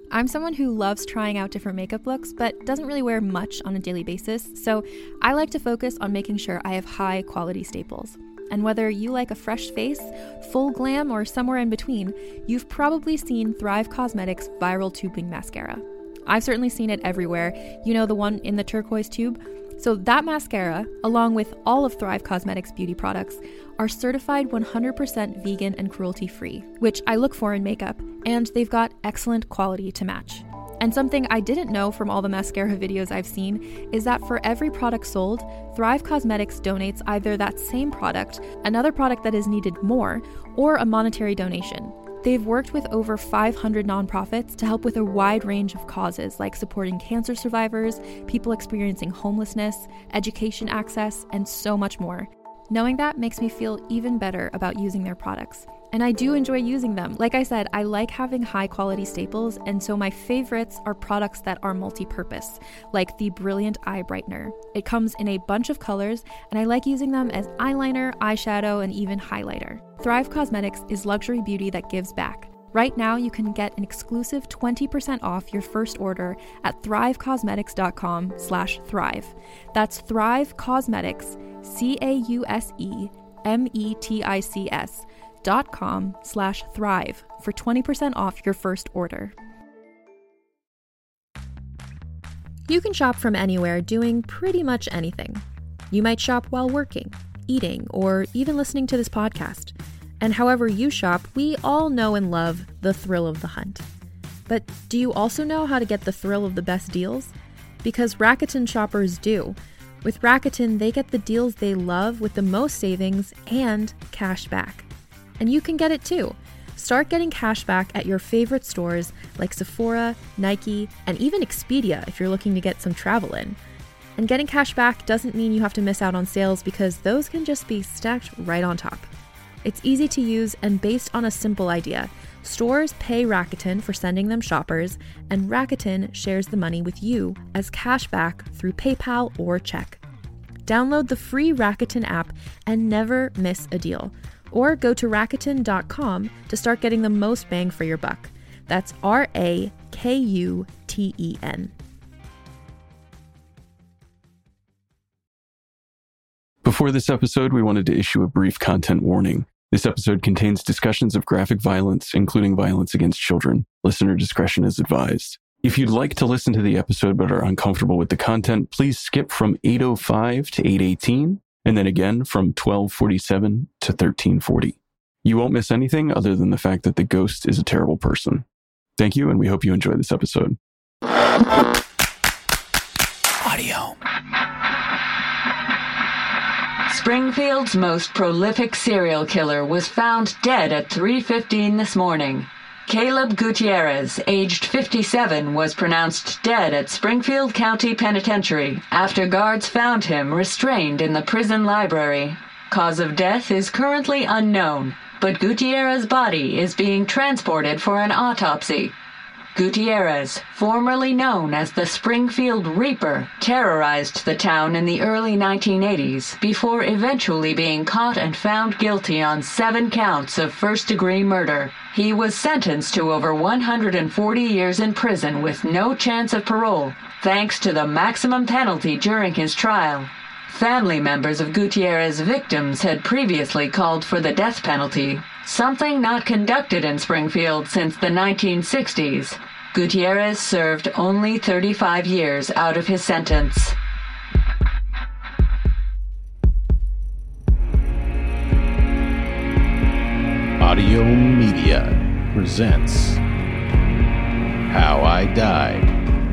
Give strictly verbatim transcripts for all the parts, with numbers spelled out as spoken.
I'm someone who loves trying out different makeup looks, but doesn't really wear much on a daily basis, so I like to focus on making sure I have high quality staples. And whether you like a fresh face, full glam, or somewhere in between, you've probably seen Thrive Causemetics Viral Tubing Mascara. I've certainly seen it everywhere. You know, the one in the turquoise tube? So that mascara, along with all of Thrive Causemetics beauty products, are certified one hundred percent vegan and cruelty-free, which I look for in makeup, and they've got excellent quality to match. And something I didn't know from all the mascara videos I've seen is that for every product sold, Thrive Causemetics donates either that same product, another product that is needed more, or a monetary donation. They've worked with over five hundred nonprofits to help with a wide range of causes like supporting cancer survivors, people experiencing homelessness, education access, and so much more. Knowing that makes me feel even better about using their products. And I do enjoy using them. Like I said, I like having high quality staples, and so my favorites are products that are multi-purpose, like the Brilliant Eye Brightener. It comes in a bunch of colors, and I like using them as eyeliner, eyeshadow, and even highlighter. Thrive Causemetics is luxury beauty that gives back. Right now, you can get an exclusive twenty percent off your first order at thrivecausemetics.com slash thrive. That's Thrive Causemetics, C A U S E M E T I C S dot com slash thrive for twenty percent off your first order. You can shop from anywhere doing pretty much anything. You might shop while working, eating, or even listening to this podcast. And however you shop, we all know and love the thrill of the hunt. But do you also know how to get the thrill of the best deals? Because Rakuten shoppers do. With Rakuten, they get the deals they love with the most savings and cash back. And you can get it too. Start getting cash back at your favorite stores like Sephora, Nike, and even Expedia if you're looking to get some travel in. And getting cash back doesn't mean you have to miss out on sales, because those can just be stacked right on top. It's easy to use and based on a simple idea. Stores pay Rakuten for sending them shoppers, and Rakuten shares the money with you as cash back through PayPal or check. Download the free Rakuten app and never miss a deal. Or go to Rakuten dot com to start getting the most bang for your buck. That's R A K U T E N. Before this episode, we wanted to issue a brief content warning. This episode contains discussions of graphic violence, including violence against children. Listener discretion is advised. If you'd like to listen to the episode but are uncomfortable with the content, please skip from eight oh five to eight eighteen, and then again from twelve forty-seven to thirteen forty. You won't miss anything other than the fact that the ghost is a terrible person. Thank you, and we hope you enjoy this episode. Audio. Springfield's most prolific serial killer was found dead at three fifteen this morning. Caleb Gutierrez, aged fifty-seven, was pronounced dead at Springfield County Penitentiary after guards found him restrained in the prison library. Cause of death is currently unknown, but Gutierrez's body is being transported for an autopsy. Gutierrez, formerly known as the Springfield Reaper, terrorized the town in the early nineteen eighties before eventually being caught and found guilty on seven counts of first-degree murder. He was sentenced to over one hundred forty years in prison with no chance of parole, thanks to the maximum penalty during his trial. Family members of Gutierrez's victims had previously called for the death penalty, something not conducted in Springfield since the nineteen sixties. Gutierrez served only thirty-five years out of his sentence. Audio Media presents How I Died.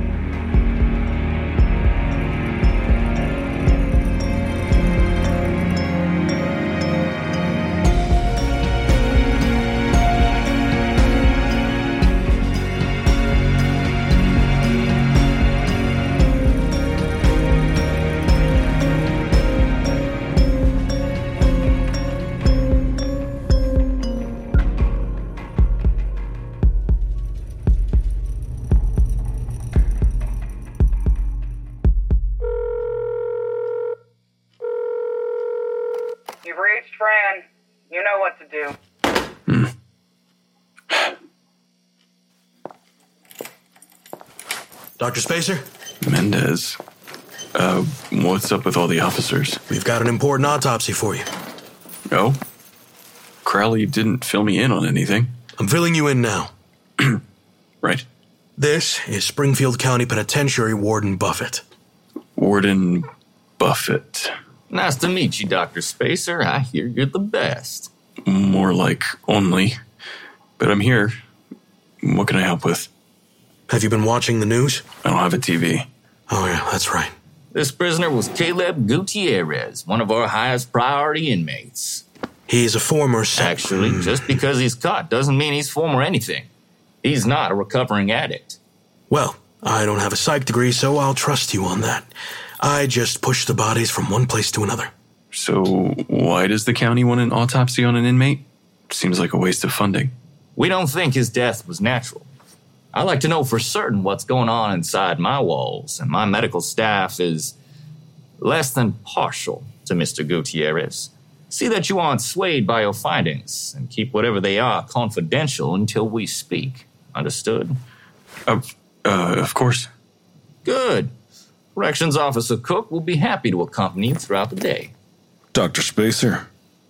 You've reached Fran. You know what to do. Hmm. Doctor Spacer? Mendez. Uh, what's up with all the officers? We've got an important autopsy for you. Oh? Crowley didn't fill me in on anything. I'm filling you in now. Right. This is Springfield County Penitentiary Warden Buffett. Warden Buffett. Nice to meet you, Doctor Spacer. I hear you're the best. More like only. But I'm here. What can I help with? Have you been watching the news? I don't have a T V. Oh, yeah, that's right. This prisoner was Caleb Gutierrez, one of our highest priority inmates. He's a former... Actually, just because he's caught doesn't mean he's former anything. He's not a recovering addict. Well, I don't have a psych degree, so I'll trust you on that. I just push the bodies from one place to another. So why does the county want an autopsy on an inmate? Seems like a waste of funding. We don't think his death was natural. I like to know for certain what's going on inside my walls, and my medical staff is less than partial to Mister Gutierrez. See that you aren't swayed by your findings, and keep whatever they are confidential until we speak. Understood? Of, uh, of course. Good. Corrections Officer Cook will be happy to accompany you throughout the day. Doctor Spacer?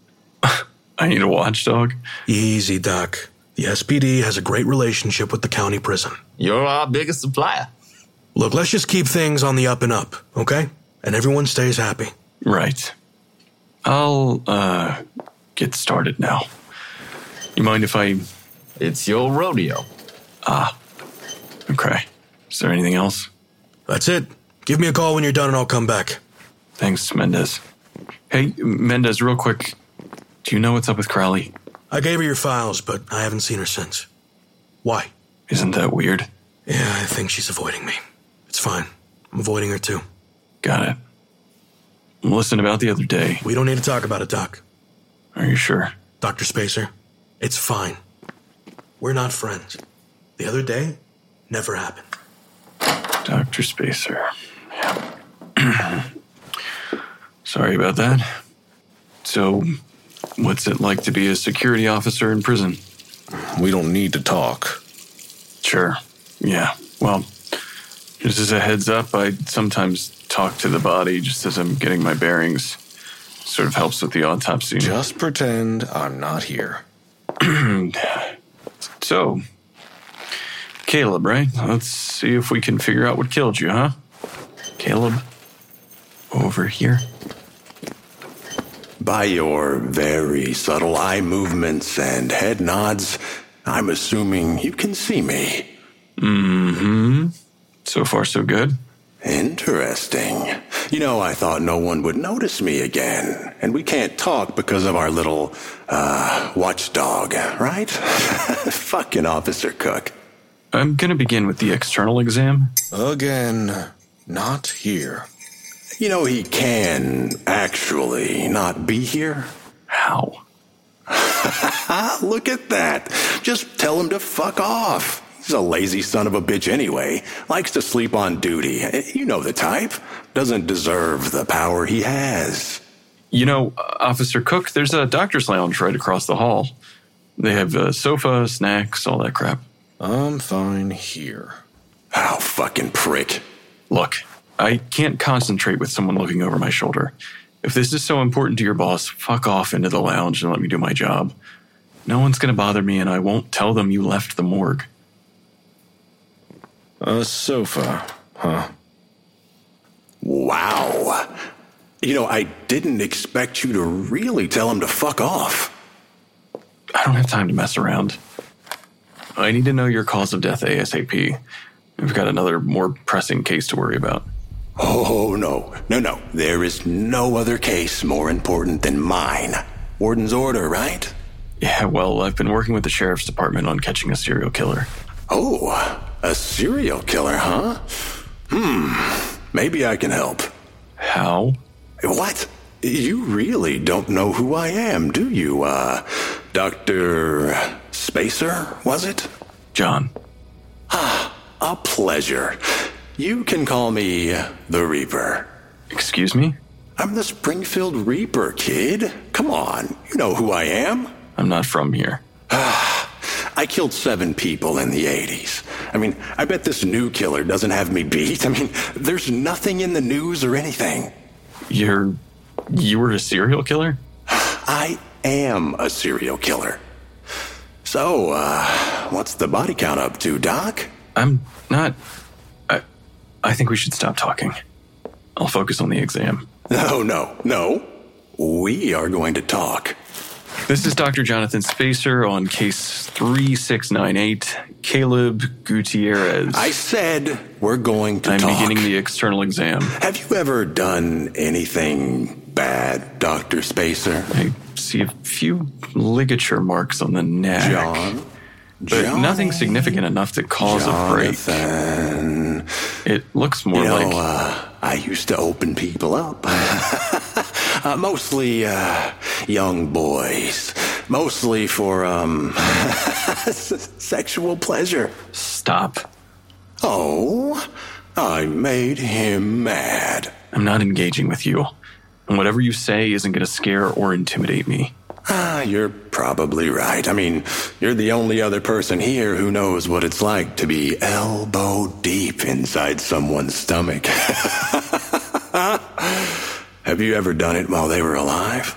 I need a watchdog. Easy, Doc. The S P D has a great relationship with the county prison. You're our biggest supplier. Look, let's just keep things on the up and up, okay? And everyone stays happy. Right. I'll, uh, get started now. You mind if I... It's your rodeo. Ah. Okay. Is there anything else? That's it. Give me a call when you're done and I'll come back. Thanks, Mendez. Hey, Mendez, real quick. Do you know what's up with Crowley? I gave her your files, but I haven't seen her since. Why? Isn't that weird? Yeah, I think she's avoiding me. It's fine. I'm avoiding her too. Got it. Listen, about the other day. We don't need to talk about it, Doc. Are you sure? Doctor Spacer, it's fine. We're not friends. The other day never happened. Doctor Spacer. Yeah. Sorry about that. So, what's it like to be a security officer in prison? We don't need to talk. Sure. Yeah. Well, just as a heads up, I sometimes talk to the body just as I'm getting my bearings. Sort of helps with the autopsy. Just pretend I'm not here. So, Caleb, right? Let's see if we can figure out what killed you, huh? Caleb, over here. By your very subtle eye movements and head nods, I'm assuming you can see me. Mm-hmm. So far, so good. Interesting. You know, I thought no one would notice me again. And we can't talk because of our little, uh, watchdog, right? Fucking Officer Cook. I'm gonna begin with the external exam. Again, not here. You know, he can actually not be here. How? Look at that. Just tell him to fuck off. He's a lazy son of a bitch anyway. Likes to sleep on duty. You know the type. Doesn't deserve the power he has. You know, Officer Cook, there's a doctor's lounge right across the hall. They have a sofa, snacks, all that crap. I'm fine here. Oh, fucking prick. Look, I can't concentrate with someone looking over my shoulder. If this is so important to your boss, fuck off into the lounge and let me do my job. No one's gonna bother me, and I won't tell them you left the morgue. A sofa, huh? Wow. You know, I didn't expect you to really tell him to fuck off. I don't have time to mess around. I need to know your cause of death ASAP. We've got another more pressing case to worry about. Oh, no. No, no. There is no other case more important than mine. Warden's order, right? Yeah, well, I've been working with the sheriff's department on catching a serial killer. Oh, a serial killer, huh? Hmm. Maybe I can help. How? What? You really don't know who I am, do you? Uh, Doctor Spacer, was it? John. Ah, a pleasure. You can call me the Reaper. Excuse me? I'm the Springfield Reaper, kid. Come on, you know who I am. I'm not from here. I killed seven people in the eighties. I mean, I bet this new killer doesn't have me beat. I mean, there's nothing in the news or anything. You're... you were a serial killer? I am a serial killer. So, uh, what's the body count up to, Doc? I'm not... I, I think we should stop talking. I'll focus on the exam. No, no, no. We are going to talk. This is Doctor Jonathan Spacer on case three six nine eight, Caleb Gutierrez. I said we're going to I'm talk. I'm beginning the external exam. Have you ever done anything bad, Doctor Spacer? I see a few ligature marks on the neck. John? But Johnny, nothing significant enough to cause Jonathan. a break. It looks more you know, like... Uh, I used to open people up. uh, mostly uh, young boys. Mostly for um, sexual pleasure. Stop. Oh, I made him mad. I'm not engaging with you. And whatever you say isn't going to scare or intimidate me. Ah, you're probably right. I mean, you're the only other person here who knows what it's like to be elbow deep inside someone's stomach. Have you ever done it while they were alive?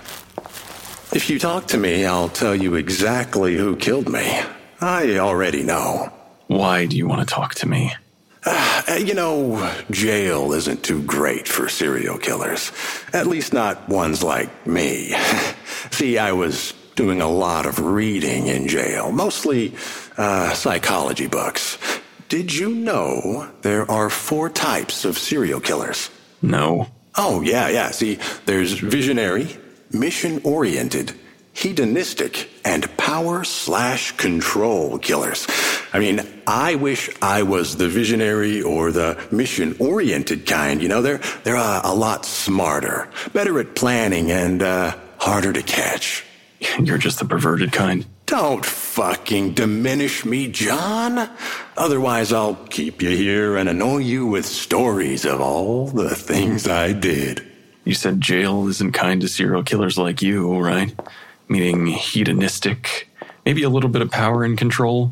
If you talk to me, I'll tell you exactly who killed me. I already know. Why do you want to talk to me? Uh, you know, jail isn't too great for serial killers. At least not ones like me. See, I was doing a lot of reading in jail, mostly uh, psychology books. Did you know there are four types of serial killers? No. Oh, yeah, yeah. See, there's visionary, mission-oriented, hedonistic, and power slash control killers. I mean, I wish I was the visionary or the mission-oriented kind. You know, they're they're uh, a lot smarter, better at planning, and uh, harder to catch. You're just the perverted kind. Don't fucking diminish me, John. Otherwise, I'll keep you here and annoy you with stories of all the things I did. You said jail isn't kind to serial killers like you, right? Meaning hedonistic, maybe a little bit of power and control.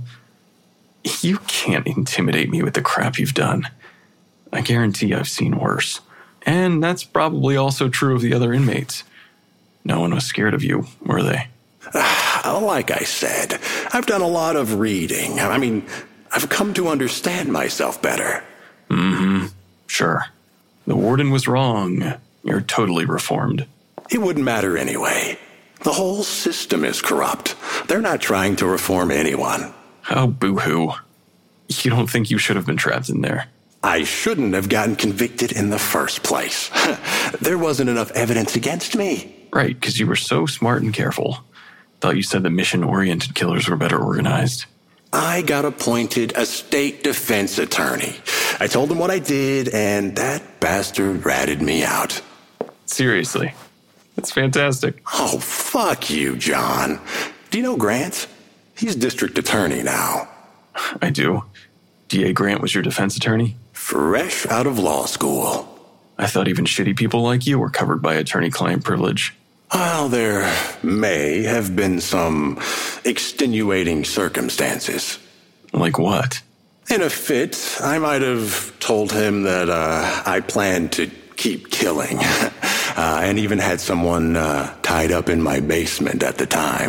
You can't intimidate me with the crap you've done. I guarantee I've seen worse. And that's probably also true of the other inmates. No one was scared of you, were they? Uh, like I said, I've done a lot of reading. I mean, I've come to understand myself better. Mm-hmm. Sure. The warden was wrong. You're totally reformed. It wouldn't matter anyway. The whole system is corrupt. They're not trying to reform anyone. Oh, boo-hoo. You don't think you should have been trapped in there? I shouldn't have gotten convicted in the first place. There wasn't enough evidence against me. Right, because you were so smart and careful. Thought you said the mission-oriented killers were better organized. I got appointed a state defense attorney. I told him what I did, and that bastard ratted me out. Seriously? That's fantastic. Oh, fuck you, John. Do you know Grant? He's district attorney now. I do. D A Grant was your defense attorney? Fresh out of law school. I thought even shitty people like you were covered by attorney-client privilege. Well, there may have been some extenuating circumstances. Like what? In a fit, I might have told him that uh, I planned to keep killing. uh, and even had someone uh, tied up in my basement at the time.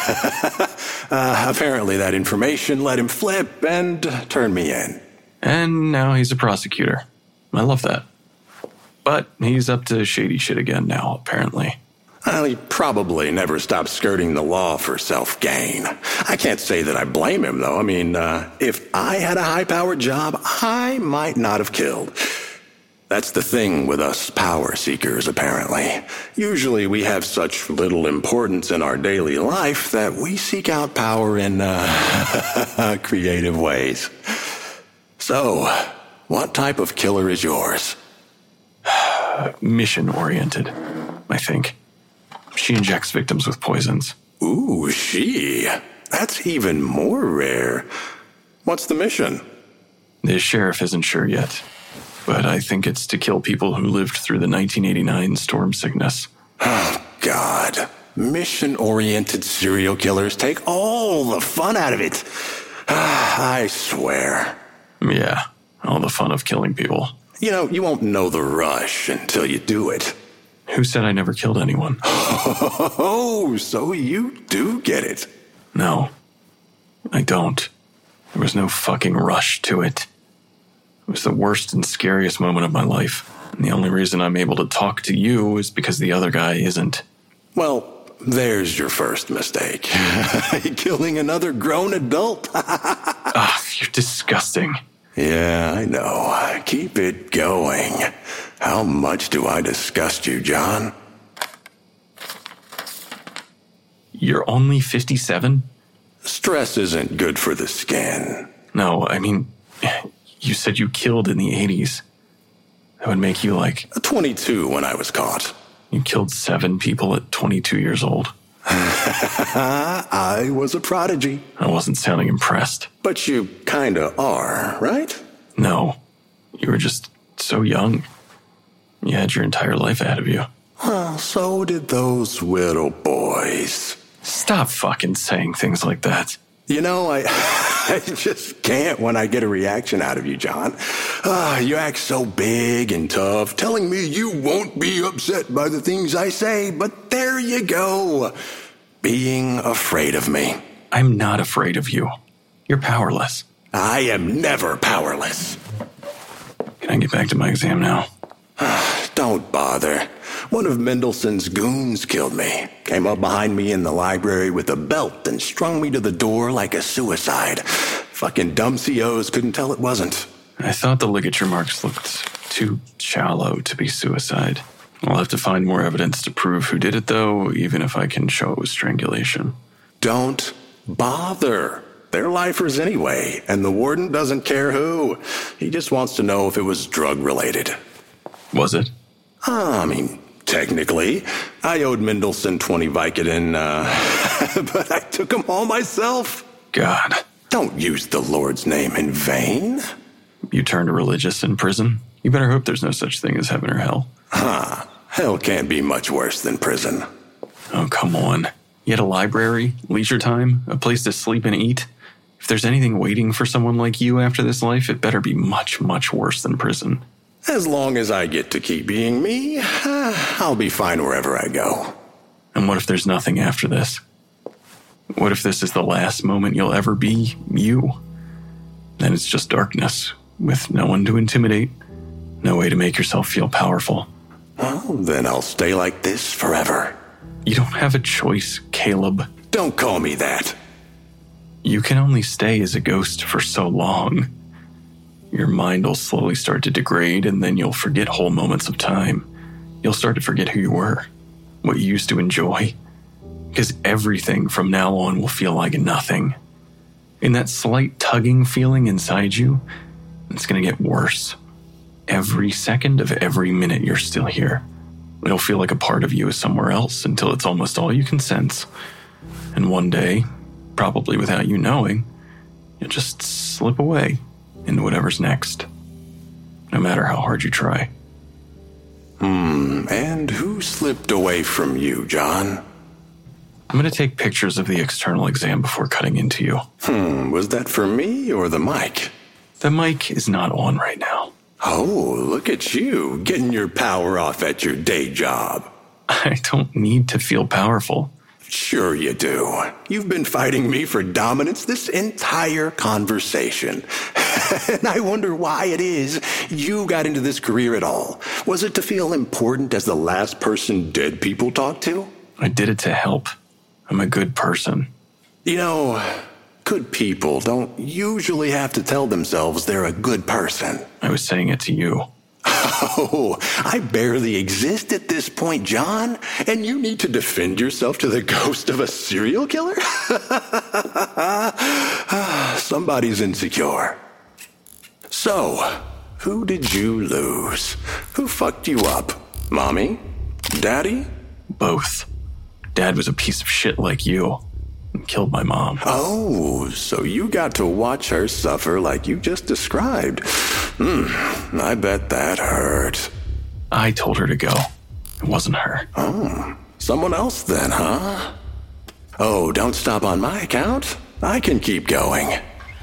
uh, apparently that information let him flip and turn me in. And now he's a prosecutor. I love that. But he's up to shady shit again now, apparently. Well, he probably never stopped skirting the law for self-gain. I can't say that I blame him, though. I mean, uh, if I had a high-powered job, I might not have killed. That's the thing with us power seekers, apparently. Usually we have such little importance in our daily life that we seek out power in uh, creative ways. So, what type of killer is yours? Mission-oriented, I think. She injects victims with poisons. Ooh, she. That's even more rare. What's the mission? The sheriff isn't sure yet, but I think it's to kill people who lived through the nineteen eighty-nine storm sickness. Oh, God. Mission-oriented serial killers take all the fun out of it. I swear. Yeah, all the fun of killing people. You know, you won't know the rush until you do it. Who said I never killed anyone? Oh, so you do get it. No, I don't. There was no fucking rush to it. It was the worst and scariest moment of my life. And the only reason I'm able to talk to you is because the other guy isn't. Well, there's your first mistake. Killing another grown adult. Ah, you're disgusting. Yeah, I know. Keep it going. How much do I disgust you, John? You're only fifty-seven? Stress isn't good for the skin. No, I mean, you said you killed in the eighties. That would make you like... twenty-two when I was caught. You killed seven people at twenty-two years old. I was a prodigy. I wasn't sounding impressed. But you kinda are, right? No, you were just so young. You had your entire life ahead of you. Well, so did those little boys. Stop fucking saying things like that. You know, I, I just can't when I get a reaction out of you, John. Ah, you act so big and tough, telling me you won't be upset by the things I say, but there you go. Being afraid of me. I'm not afraid of you. You're powerless. I am never powerless. Can I get back to my exam now? Don't bother. One of Mendelssohn's goons killed me. Came up behind me in the library with a belt and strung me to the door like a suicide. Fucking dumb C Os couldn't tell it wasn't. I thought the ligature marks looked too shallow to be suicide. I'll have to find more evidence to prove who did it, though, even if I can show it was strangulation. Don't bother. They're lifers anyway, and the warden doesn't care who. He just wants to know if it was drug-related. Was it? Uh, I mean, technically. I owed Mendelssohn twenty Vicodin, uh, but I took them all myself. God. Don't use the Lord's name in vain. You turned religious in prison? You better hope there's no such thing as heaven or hell. Huh. Hell can't be much worse than prison. Oh, come on. You had a library, leisure time, a place to sleep and eat. If there's anything waiting for someone like you after this life, it better be much, much worse than prison. As long as I get to keep being me, uh, I'll be fine wherever I go. And what if there's nothing after this? What if this is the last moment you'll ever be you? Then it's just darkness, with no one to intimidate, no way to make yourself feel powerful. Well, then I'll stay like this forever. You don't have a choice, Caleb. Don't call me that. You can only stay as a ghost for so long. Your mind will slowly start to degrade, and then you'll forget whole moments of time. You'll start to forget who you were, what you used to enjoy. Because everything from now on will feel like nothing. And that slight tugging feeling inside you, it's going to get worse. Every second of every minute you're still here. It'll feel like a part of you is somewhere else until it's almost all you can sense. And one day, probably without you knowing, you'll just slip away into whatever's next, no matter how hard you try. Hmm, and who slipped away from you, John? I'm going to take pictures of the external exam before cutting into you. Hmm, was that for me or the mic? The mic is not on right now. Oh, look at you, getting your power off at your day job. I don't need to feel powerful. Sure you do. You've been fighting me for dominance this entire conversation. And I wonder why it is you got into this career at all. Was it to feel important as the last person dead people talk to? I did it to help. I'm a good person. You know, good people don't usually have to tell themselves they're a good person. I was saying it to you. Oh, I barely exist at this point, John, and you need to defend yourself to the ghost of a serial killer? Somebody's insecure. So, who did you lose? Who fucked you up? Mommy? Daddy? Both. Dad was a piece of shit like you and killed my mom. Oh, so you got to watch her suffer like you just described. Hmm, I bet that hurt. I told her to go. It wasn't her. Oh, someone else then, huh? Oh, don't stop on my account. I can keep going.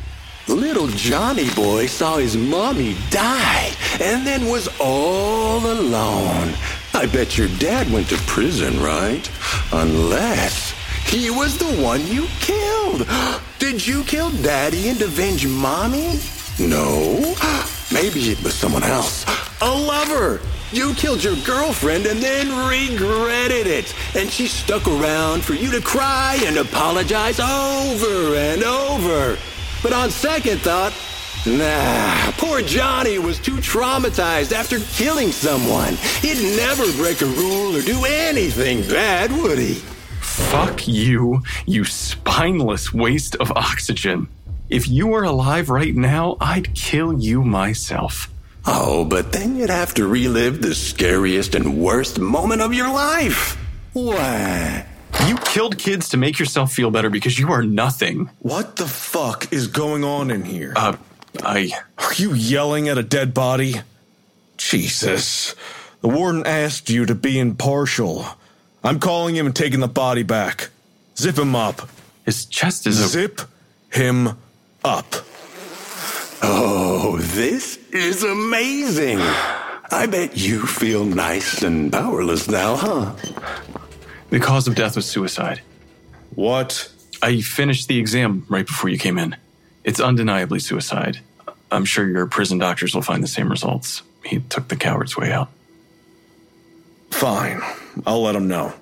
Little Johnny boy saw his mommy die and then was all alone. I bet your dad went to prison, right? Unless he was the one you killed. Did you kill Daddy and avenge Mommy? No. Maybe it was someone else. A lover. You killed your girlfriend and then regretted it. And she stuck around for you to cry and apologize over and over. But on second thought, nah, poor Johnny was too traumatized after killing someone. He'd never break a rule or do anything bad, would he? Fuck you, you spineless waste of oxygen. If you were alive right now, I'd kill you myself. Oh, but then you'd have to relive the scariest and worst moment of your life. Why? You killed kids to make yourself feel better because you are nothing. What the fuck is going on in here? Uh, I... Are you yelling at a dead body? Jesus. The warden asked you to be impartial. I'm calling him and taking the body back. Zip him up. His chest is... Zip him up. Oh, this is amazing. I bet you feel nice and powerless now, huh? The cause of death was suicide. What? I finished the exam right before you came in. It's undeniably suicide. I'm sure your prison doctors will find the same results. He took the coward's way out. Fine. I'll let him know.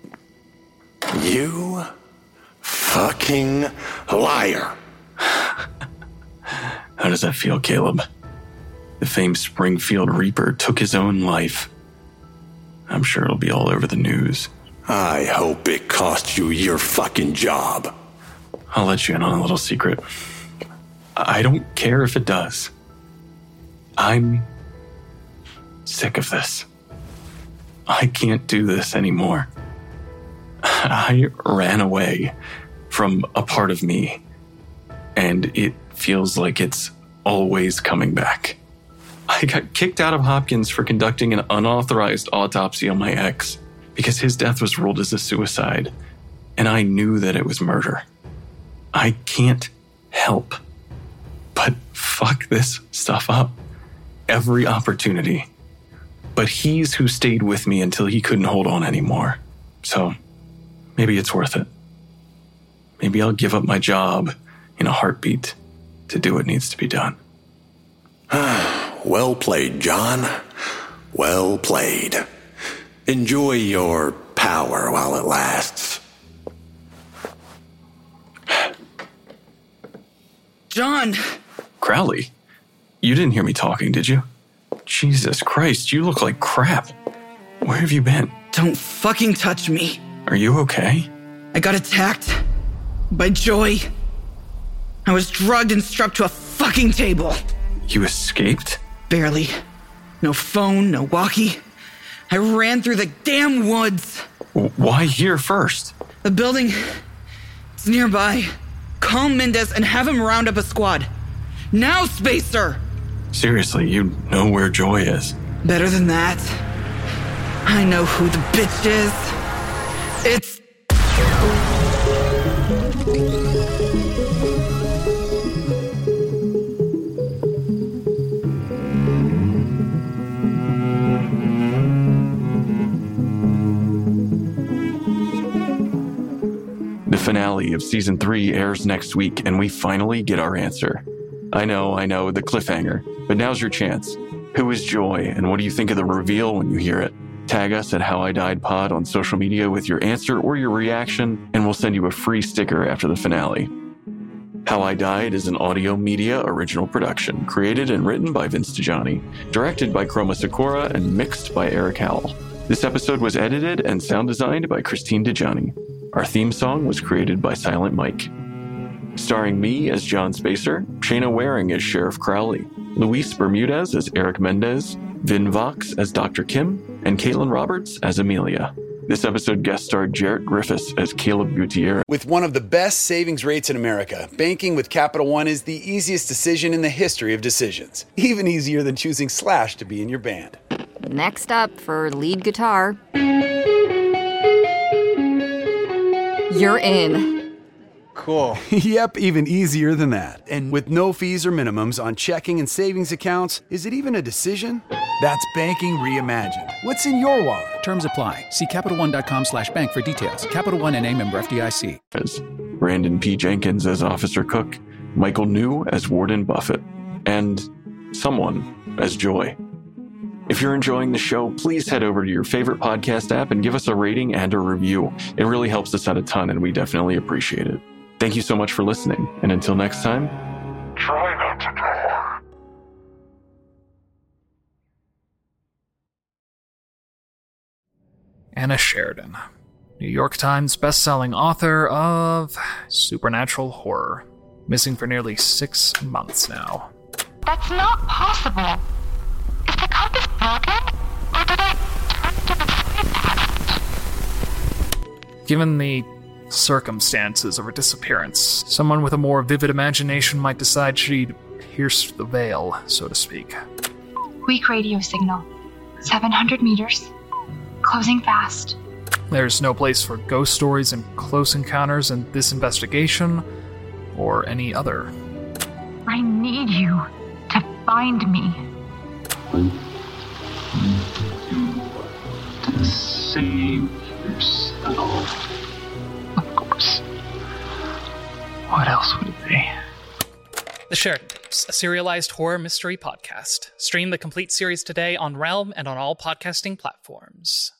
You fucking liar. How does that feel, Caleb? The famed Springfield Reaper took his own life. I'm sure it'll be all over the news. I hope it cost you your fucking job. I'll let you in on a little secret. I don't care if it does. I'm sick of this. I can't do this anymore. I ran away from a part of me, and it feels like it's always coming back. I got kicked out of Hopkins for conducting an unauthorized autopsy on my ex because his death was ruled as a suicide, and I knew that it was murder. I can't help but fuck this stuff up every opportunity. But he's who stayed with me until he couldn't hold on anymore. So maybe it's worth it. Maybe I'll give up my job in a heartbeat to do what needs to be done. Well played, John. Well played. Enjoy your power while it lasts. John! Crowley, you didn't hear me talking, did you? Jesus Christ, you look like crap. Where have you been? Don't fucking touch me. Are you okay? I got attacked by Joy. I was drugged and strapped to a fucking table. You escaped? Barely. No phone, no walkie. I ran through the damn woods. Why here first? The building is nearby. Call Mendez and have him round up a squad. Now, Spacer! Seriously, you know where Joy is. Better than that. I know who the bitch is. It's... The finale of season three airs next week, and we finally get our answer. I know, I know, the cliffhanger, but now's your chance. Who is Joy, and what do you think of the reveal when you hear it? Tag us at How I Died Pod on social media with your answer or your reaction, and we'll send you a free sticker after the finale. How I Died is an audio media original production, created and written by Vince DiGianni, directed by Chroma Sakura, and mixed by Eric Howell. This episode was edited and sound designed by Christine DiGianni. Our theme song was created by Silent Mike. Starring me as John Spacer, Shayna Waring as Sheriff Crowley, Luis Bermudez as Eric Mendez, Vin Vox as Doctor Kim, and Caitlin Roberts as Amelia. This episode guest starred Jarrett Griffiths as Caleb Gutierrez. With one of the best savings rates in America, banking with Capital One is the easiest decision in the history of decisions. Even easier than choosing Slash to be in your band. Next up for lead guitar. You're in. Cool. Yep, even easier than that. And with no fees or minimums on checking and savings accounts, is it even a decision? That's banking reimagined. What's in your wallet? Terms apply. See CapitalOne.com slash bank for details. Capital One N A member F D I C. As Brandon P. Jenkins as Officer Cook, Michael New as Warden Buffett, and someone as Joy. If you're enjoying the show, please head over to your favorite podcast app and give us a rating and a review. It really helps us out a ton, and we definitely appreciate it. Thank you so much for listening, and until next time, try not to die. Anna Sheridan, New York Times bestselling author of supernatural horror, missing for nearly six months now. That's not possible. Is the compass broken? Or did I turn to the sleep pattern? Given the circumstances of her disappearance, someone with a more vivid imagination might decide she'd pierce the veil, so to speak. Weak radio signal. seven hundred meters. Closing fast. There's no place for ghost stories and close encounters in this investigation, or any other. I need you to find me. To save yourself. Of course. What else would it be? The Sheridan Tapes, a serialized horror mystery podcast. Stream the complete series today on Realm and on all podcasting platforms.